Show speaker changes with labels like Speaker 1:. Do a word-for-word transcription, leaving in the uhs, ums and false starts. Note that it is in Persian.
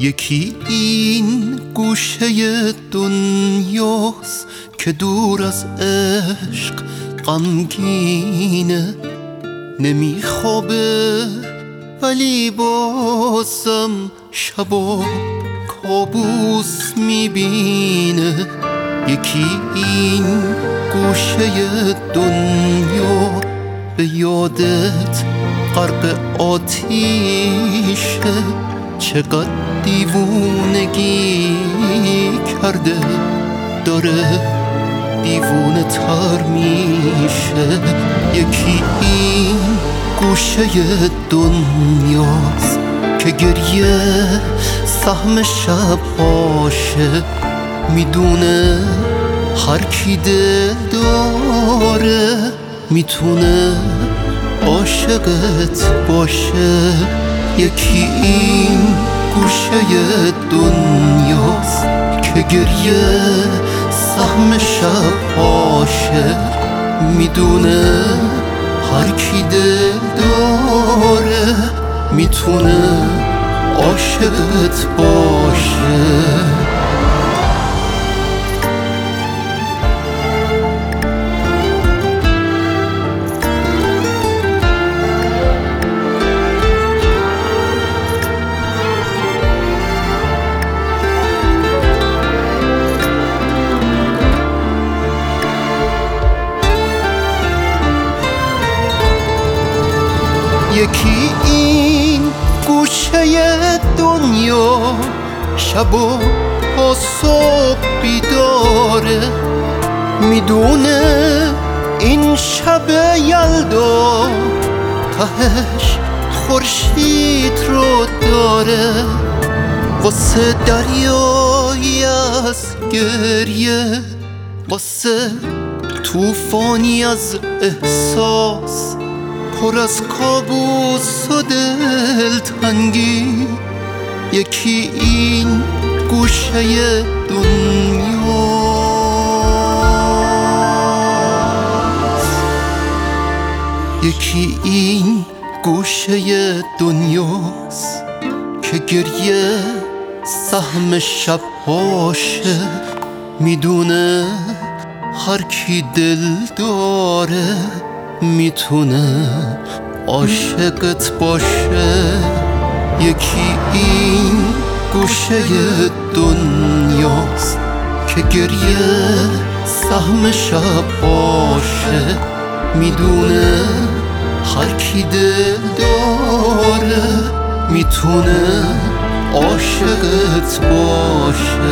Speaker 1: یکی این گوشه دنیاست که دور از عشق غمگینه، نمیخوابه ولی بازم شبا کابوس میبینه. یکی این گوشه دنیا به یادت غرق آتیشه، چقدر دیوونگی کرده داره دیوونه تر میشه. یکی این گوشه دنیاست که گریه سهم شبهاشه، میدونه هر کی دل داره میتونه عاشقت باشه. یکی این گوشه دنیاست که گریه سهم شبهاشه، میدونه هر کی دل داره میتونه عاشقت باشه. یکی این گوشه دنیا شبا تا صبح بیداره، میدونه این شب یلدا تهش خورشید رو داره. واسه دریایی از گریه، واسه طوفانی از احساس، پر از کابوس و دلتنگی. یکی این گوشه دنیاست، یکی این گوشه دنیاست که گریه سهم شبهاشه، میدونه هر کی دل داره میتونه عاشقت باشه. یکی این گوشه دنیاست که گریه سهم شبهاشه، میدونه هر کی دل داره میتونه عاشقت باشه.